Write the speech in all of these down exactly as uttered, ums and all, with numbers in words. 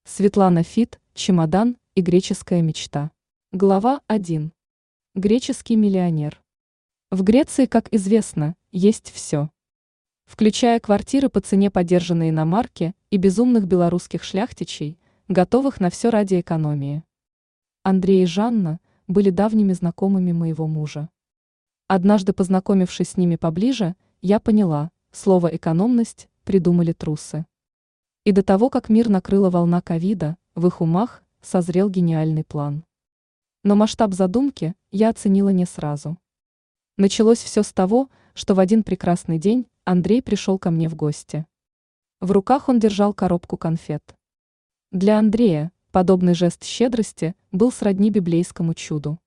Светлана Фит, чемодан и греческая мечта. Глава один. Греческий миллионер. В Греции, как известно, есть все. Включая квартиры по цене подержанной иномарки и безумных белорусских шляхтичей, готовых на все ради экономии. Андрей и Жанна были давними знакомыми моего мужа. Однажды, познакомившись с ними поближе, я поняла, слово «экономность» придумали трусы. И до того, как мир накрыла волна ковида, в их умах созрел гениальный план. Но масштаб задумки я оценила не сразу. Началось все с того, что в один прекрасный день Андрей пришел ко мне в гости. В руках он держал коробку конфет. Для Андрея подобный жест щедрости был сродни библейскому чуду.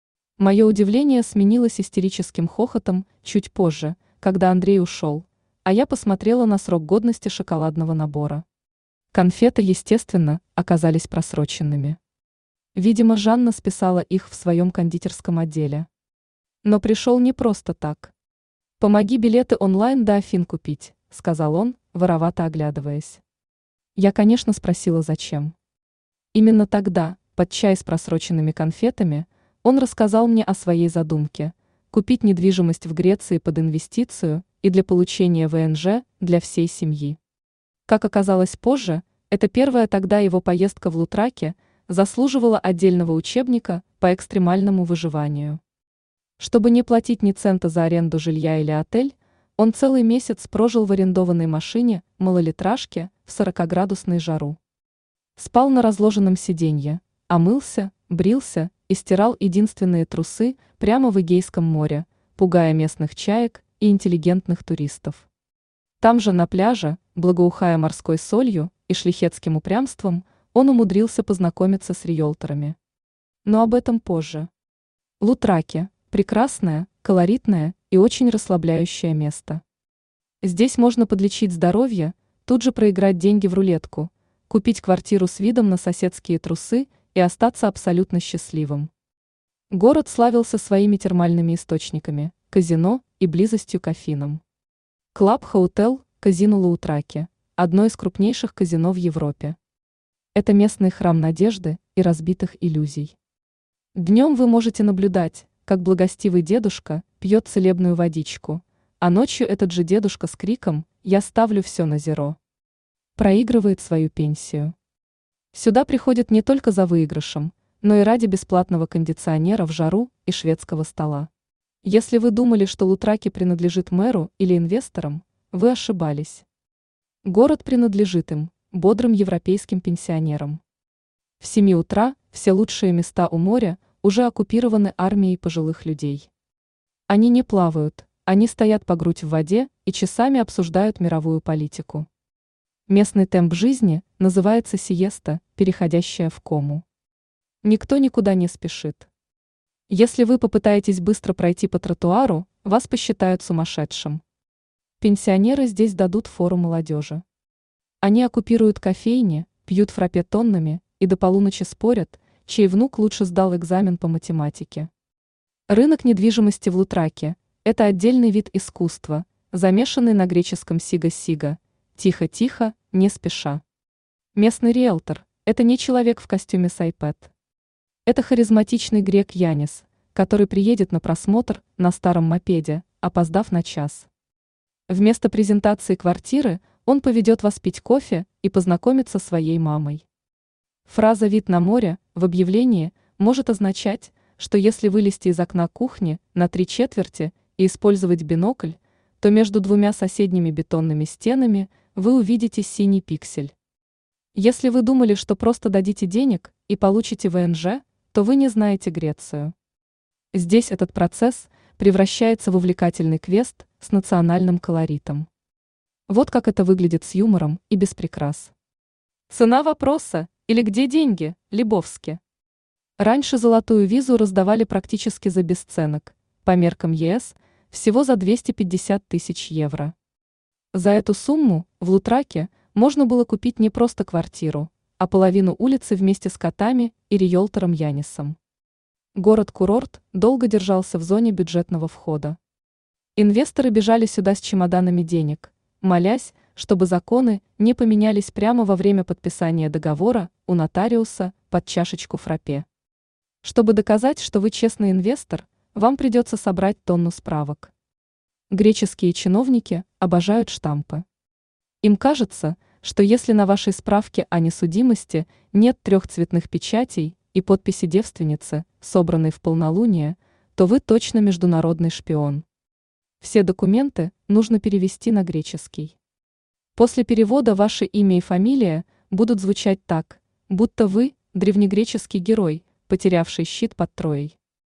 Мое удивление сменилось истерическим хохотом чуть позже, когда Андрей ушел, а я посмотрела на срок годности шоколадного набора. Конфеты, естественно, оказались просроченными. Видимо, Жанна списала их в своем кондитерском отделе. Но пришел не просто так. «Помоги билеты онлайн до Афин купить», — сказал он, воровато оглядываясь. Я, конечно, спросила, зачем. Именно тогда, под чай с просроченными конфетами, он рассказал мне о своей задумке – купить недвижимость в Греции под инвестицию и для получения вэ эн жэ для всей семьи. Как оказалось позже, эта первая тогда его поездка в Лутраке заслуживала отдельного учебника по экстремальному выживанию. Чтобы не платить ни цента за аренду жилья или отель, он целый месяц прожил в арендованной машине малолитражке в сорокаградусной жару. Спал на разложенном сиденье, а мылся, брился и стирал единственные трусы прямо в Эгейском море, пугая местных чаек и интеллигентных туристов. Там же на пляже, благоухая морской солью и шляхетским упрямством, он умудрился познакомиться с риэлторами. Но об этом позже. Лутраке – прекрасное, колоритное и очень расслабляющее место. Здесь можно подлечить здоровье, тут же проиграть деньги в рулетку, купить квартиру с видом на соседские трусы и остаться абсолютно счастливым. Город славился своими термальными источниками, казино и близостью к Афинам. Клаб Хоутел Казино Лаутраке – одно из крупнейших казино в Европе. Это местный храм надежды и разбитых иллюзий. Днем вы можете наблюдать, как благостивый дедушка пьет целебную водичку, а ночью этот же дедушка с криком «Я ставлю все на зеро» проигрывает свою пенсию. Сюда приходят не только за выигрышем, но и ради бесплатного кондиционера в жару и шведского стола. Если вы думали, что Лутраке принадлежит мэру или инвесторам, вы ошибались. Город принадлежит им, бодрым европейским пенсионерам. В семи утра все лучшие места у моря уже оккупированы армией пожилых людей. Они не плавают, они стоят по грудь в воде и часами обсуждают мировую политику. Местный темп жизни называется сиеста, переходящая в кому. Никто никуда не спешит. Если вы попытаетесь быстро пройти по тротуару, вас посчитают сумасшедшим. Пенсионеры здесь дадут фору молодежи. Они оккупируют кофейни, пьют фраппе тоннами и до полуночи спорят, чей внук лучше сдал экзамен по математике. Рынок недвижимости в Лутраке – это отдельный вид искусства, замешанный на греческом сига-сига, тихо-тихо, не спеша. Местный риэлтор – это не человек в костюме с iPad. Это харизматичный грек Янис, который приедет на просмотр на старом мопеде, опоздав на час. Вместо презентации квартиры он поведет вас пить кофе и познакомиться со своей мамой. Фраза «вид на море» в объявлении может означать, что если вылезти из окна кухни на три четверти и использовать бинокль, то между двумя соседними бетонными стенами вы увидите синий пиксель. Если вы думали, что просто дадите денег и получите вэ эн жэ, то вы не знаете Грецию. Здесь этот процесс превращается в увлекательный квест с национальным колоритом. Вот как это выглядит с юмором и без прикрас. Цена вопроса или где деньги, Лебовски? Раньше золотую визу раздавали практически за бесценок, по меркам е эс всего за двести пятьдесят тысяч евро. За эту сумму в Лутраке можно было купить не просто квартиру, а половину улицы вместе с котами и риэлтором Янисом. Город-курорт долго держался в зоне бюджетного входа. Инвесторы бежали сюда с чемоданами денег, молясь, чтобы законы не поменялись прямо во время подписания договора у нотариуса под чашечку фраппе. Чтобы доказать, что вы честный инвестор, вам придется собрать тонну справок. Греческие чиновники обожают штампы. Им кажется, что если на вашей справке о несудимости нет трех цветных печатей и подписи девственницы, собранной в полнолуние, то вы точно международный шпион. Все документы нужно перевести на греческий. После перевода ваше имя и фамилия будут звучать так, будто вы древнегреческий герой, потерявший щит под Троей.